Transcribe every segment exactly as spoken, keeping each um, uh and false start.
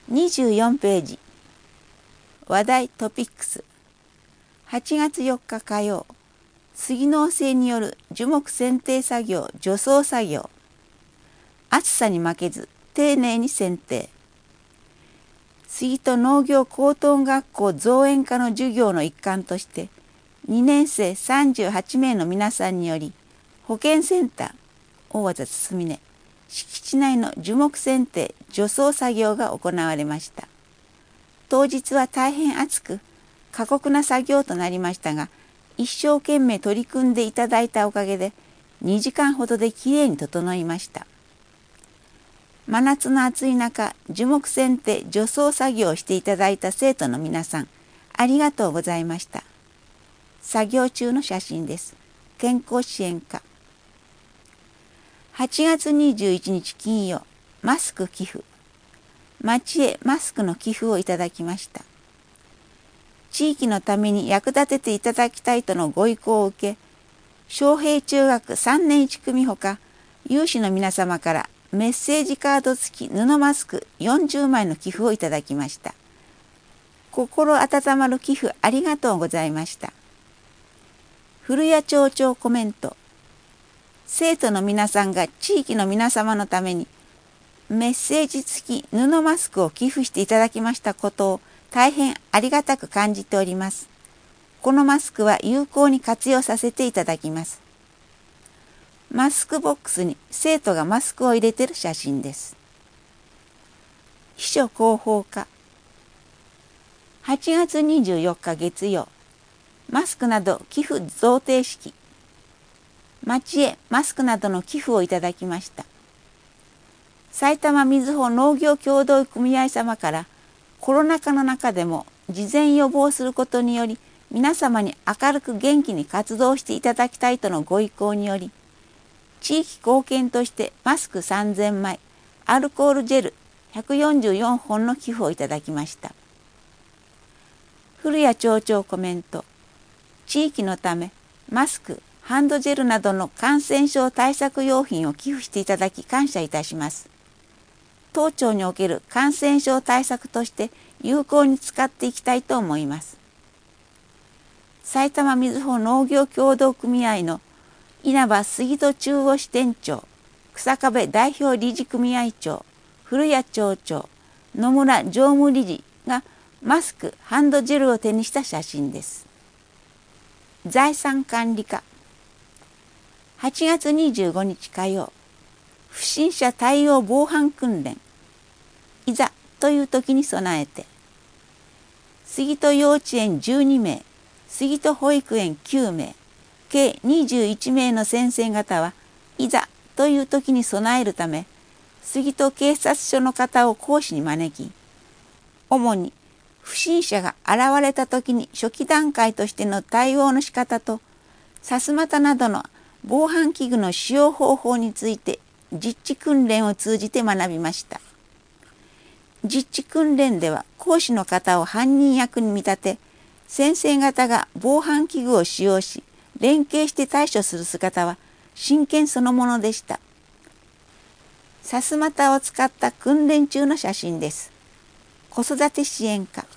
にじゅうよんページ話題トピックスはちがつよっか火曜杉農政による樹木剪定作業除草作業暑さに負けず丁寧に剪定杉戸農業高等学校造園科の授業の一環としてにねん生さんじゅうはちめいの皆さんにより保健センター大和堤根敷地内の樹木剪定除草作業が行われました。当日は大変暑く過酷な作業となりましたが、一生懸命取り組んでいただいたおかげでにじかんほどできれいに整いました。真夏の暑い中、樹木剪定除草作業をしていただいた生徒の皆さん、ありがとうございました。作業中の写真です。健康支援課。はちがつにじゅういちにち金曜、マスク寄付。町へマスクの寄付をいただきました。地域のために役立てていただきたいとのご意向を受け、昌平中学さんねんいち組ほか、有志の皆様からメッセージカード付き布マスクよんじゅうまいの寄付をいただきました。心温まる寄付ありがとうございました。古谷町長コメント。生徒の皆さんが地域の皆様のためにメッセージ付き布マスクを寄付していただきましたことを大変ありがたく感じております。このマスクは有効に活用させていただきます。マスクボックスに生徒がマスクを入れている写真です。秘書広報課。はちがつにじゅうよっか月曜、マスクなど寄付贈呈式。町へマスクなどの寄付をいただきました。埼玉みずほ農業協同組合様からコロナ禍の中でも事前予防することにより皆様に明るく元気に活動していただきたいとのご意向により地域貢献としてマスクさんぜんまい、アルコールジェルひゃくよんじゅうよんほんの寄付をいただきました。古谷町長コメント。地域のためマスク、ハンドジェルなどの感染症対策用品を寄付していただき感謝いたします。当町における感染症対策として有効に使っていきたいと思います。埼玉みずほ農業協同組合の稲葉杉戸中央支店長、草壁代表理事組合長、古谷町長、野村常務理事がマスク、ハンドジェルを手にした写真です。財産管理課。はちがつにじゅうごにち火曜、不審者対応防犯訓練。いざという時に備えて。杉戸幼稚園じゅうにめい、杉戸保育園きゅうめい、計にじゅういちめいの先生方はいざという時に備えるため、杉戸警察署の方を講師に招き、主に不審者が現れた時に初期段階としての対応の仕方と、さすまたなどの防犯器具の使用方法について実地訓練を通じて学びました。実地訓練では講師の方を犯人役に見立て、先生方が防犯器具を使用し、連携して対処する姿は真剣そのものでした。さすまたを使った訓練中の写真です。子育て支援課。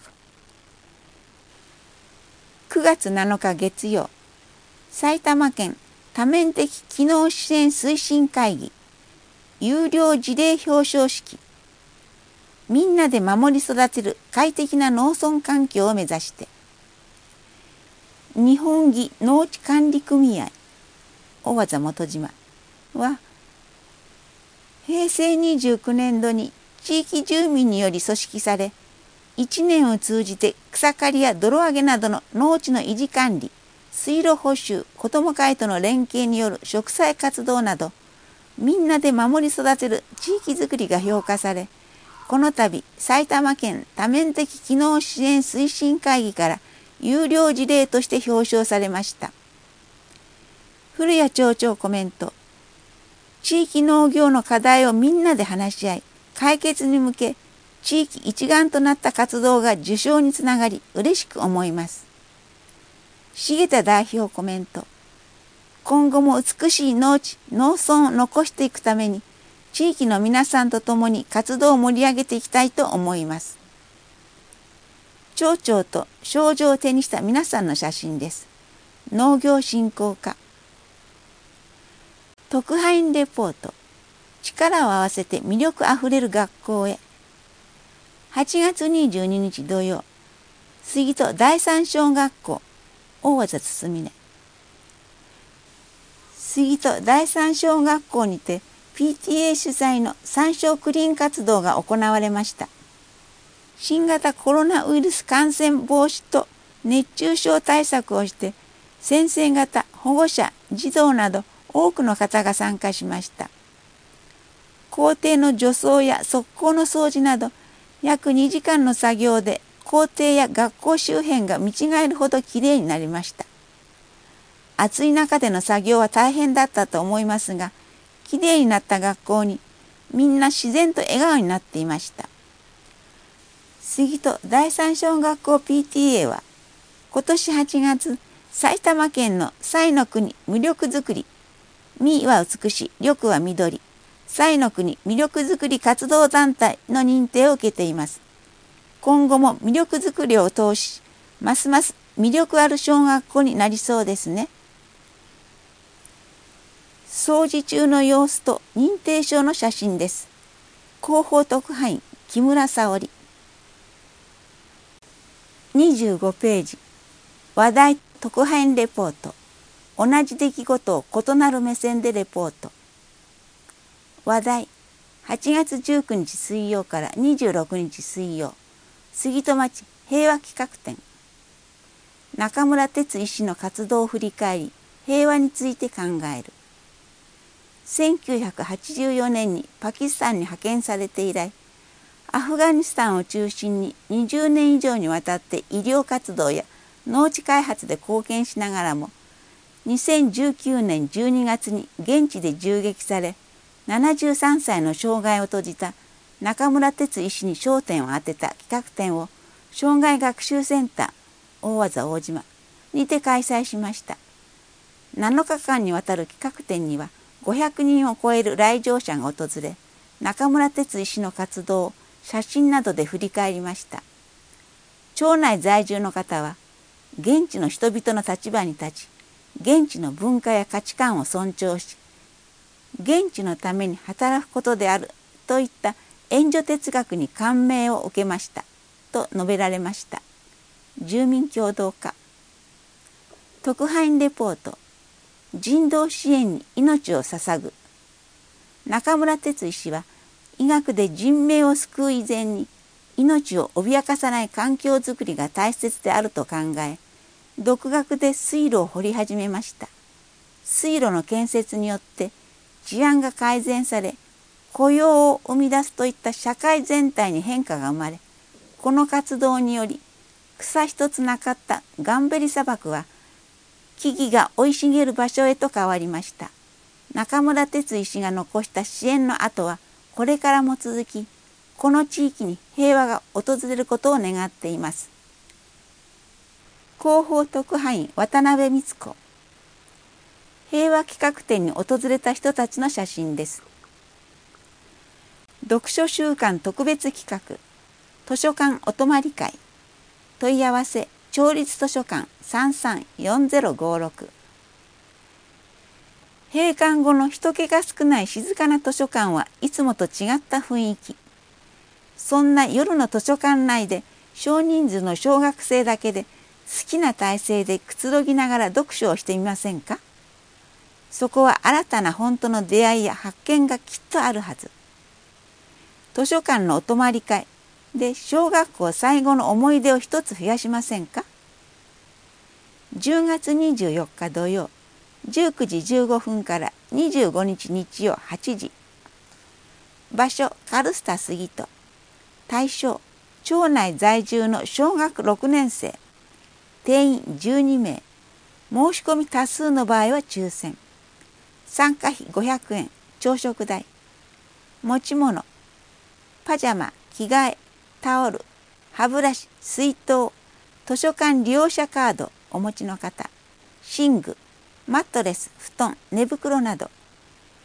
くがつなのか月曜、埼玉県多面的機能支援推進会議有料事例表彰式。みんなで守り育てる快適な農村環境を目指して。日本木農地管理組合大和元島はへいせいにじゅうきゅうねんどに地域住民により組織され、いちねんを通じて草刈りや泥上げなどの農地の維持管理、水路補修、子ども会との連携による植栽活動など、みんなで守り育てる地域づくりが評価され、この度埼玉県多面的機能支援推進会議から有料事例として表彰されました。古谷町長コメント。地域農業の課題をみんなで話し合い、解決に向け、地域一丸となった活動が受賞につながり、嬉しく思います。重田代表コメント。今後も美しい農地、農村を残していくために、 地域の皆さんと共に活動を盛り上げていきたいと思います。町長と賞状を手にした皆さんの写真です。農業振興課。特派員レポート。力を合わせて魅力あふれる学校へ。はちがつにじゅうににち土曜、杉戸第三小学校、大和つすみね。杉戸第三小学校にて ピーティーエー 主催の山椒クリーン活動が行われました。新型コロナウイルス感染防止と熱中症対策をして、先生方、保護者、児童など多くの方が参加しました。校庭の除草や側溝の掃除など、約にじかんの作業で校庭や学校周辺が見違えるほどきれいになりました。暑い中での作業は大変だったと思いますが、きれいになった学校にみんな自然と笑顔になっていました。杉戸第三小学校 ピーティーエー は今年はちがつ、埼玉県の彩の国魅力づくり、美は美しい、緑は緑、彩の国魅力づくり活動団体の認定を受けています。今後も魅力づくりを通し、ますます魅力ある小学校になりそうですね。掃除中の様子と認定証の写真です。広報特派員木村沙織。にじゅうごページ。話題特派員レポート。同じ出来事を異なる目線でレポート。話題はちがつじゅうくにち水曜からにじゅうろくにち水曜、杉戸町平和企画展。中村哲医師の活動を振り返り、平和について考える。せんきゅうひゃくはちじゅうよねんにパキスタンに派遣されて以来、アフガニスタンを中心ににじゅうねん以上にわたって医療活動や農地開発で貢献しながらも、にせんじゅうきゅうねんじゅうにがつに現地で銃撃され、ななじゅうさんさいの生涯を閉じた中村哲医師に焦点を当てた企画展を生涯学習センター大和大島にて開催しました。なのかかんにわたる企画展にはごひゃくにんを超える来場者が訪れ、中村哲医師の活動を写真などで振り返りました。町内在住の方は、現地の人々の立場に立ち、現地の文化や価値観を尊重し、現地のために働くことであるといった援助哲学に感銘を受けましたと述べられました。住民協同課。特派員レポート。人道支援に命を捧ぐ。中村哲医師は医学で人命を救う以前に命を脅かさない環境づくりが大切であると考え、独学で水路を掘り始めました。水路の建設によって治安が改善され、雇用を生み出すといった社会全体に変化が生まれ、この活動により草一つなかったガンベリ砂漠は木々が生い茂る場所へと変わりました。中村哲医師が残した支援の後はこれからも続き、この地域に平和が訪れることを願っています。広報特派員渡辺光子。平和企画展に訪れた人たちの写真です。読書週間特別企画、図書館お泊まり会。問い合わせ町立図書館 さんさんよんゼロごろく。閉館後の人気が少ない静かな図書館はいつもと違った雰囲気。そんな夜の図書館内で少人数の小学生だけで好きな体勢でくつろぎながら読書をしてみませんか。そこは新たな本との出会いや発見がきっとあるはず。図書館のお泊まり会で小学校最後の思い出を一つ増やしませんか。じゅうがつにじゅうよっか土曜、じゅうくじじゅうごふんからにじゅうごにち日曜はちじ。場所カルスタ杉戸。対象町内在住の小学ろくねんせい。定員じゅうにめい。申し込み多数の場合は抽選。参加費ごひゃくえん、朝食代。持ち物パジャマ、着替え、タオル、歯ブラシ、水筒、図書館利用者カードお持ちの方、寝具、マットレス、布団、寝袋など。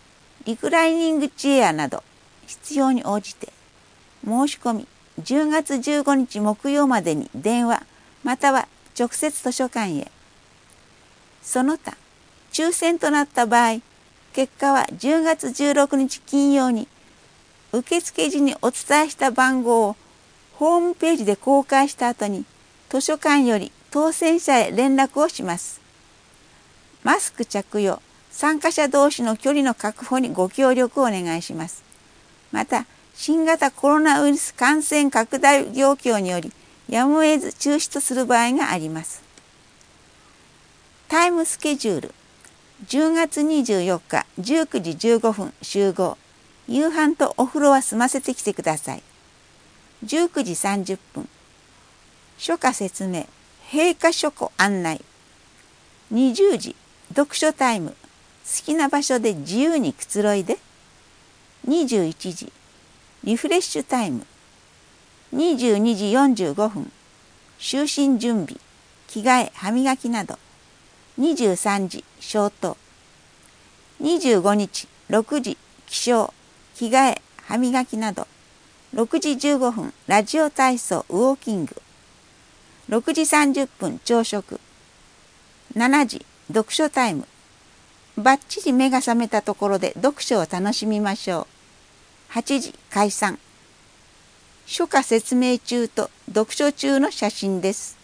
リクライニングチェアなど必要に応じて申し込みじゅうがつじゅうごにち木曜までに電話または直接図書館へ。その他抽選となった場合、結果はじゅうがつじゅうろくにち金曜に受付時にお伝えした番号をホームページで公開した後に図書館より当選者へ連絡をします。マスク着用、参加者同士の距離の確保にご協力をお願いします。また、新型コロナウイルス感染拡大状況によりやむを得ず中止とする場合があります。タイムスケジュール。じゅうがつにじゅうよっかじゅうくじじゅうごふん集合。夕飯とお風呂は済ませてきてください。じゅうくじさんじゅっぷん。書家説明、閉花書庫案内。にじゅうじ、読書タイム。好きな場所で自由にくつろいで。にじゅういちじ、リフレッシュタイム。にじゅうにじよんじゅうごふん。就寝準備、着替え、歯磨きなど。にじゅうさんじ、消灯。にじゅうごにち、ろくじ、起床、着替え、歯磨きなど。ろくじじゅうごふん、ラジオ体操、ウォーキング。ろくじさんじゅっぷん、朝食。しちじ、読書タイム。ばっちり目が覚めたところで読書を楽しみましょう。はちじ、解散。書家説明中と読書中の写真です。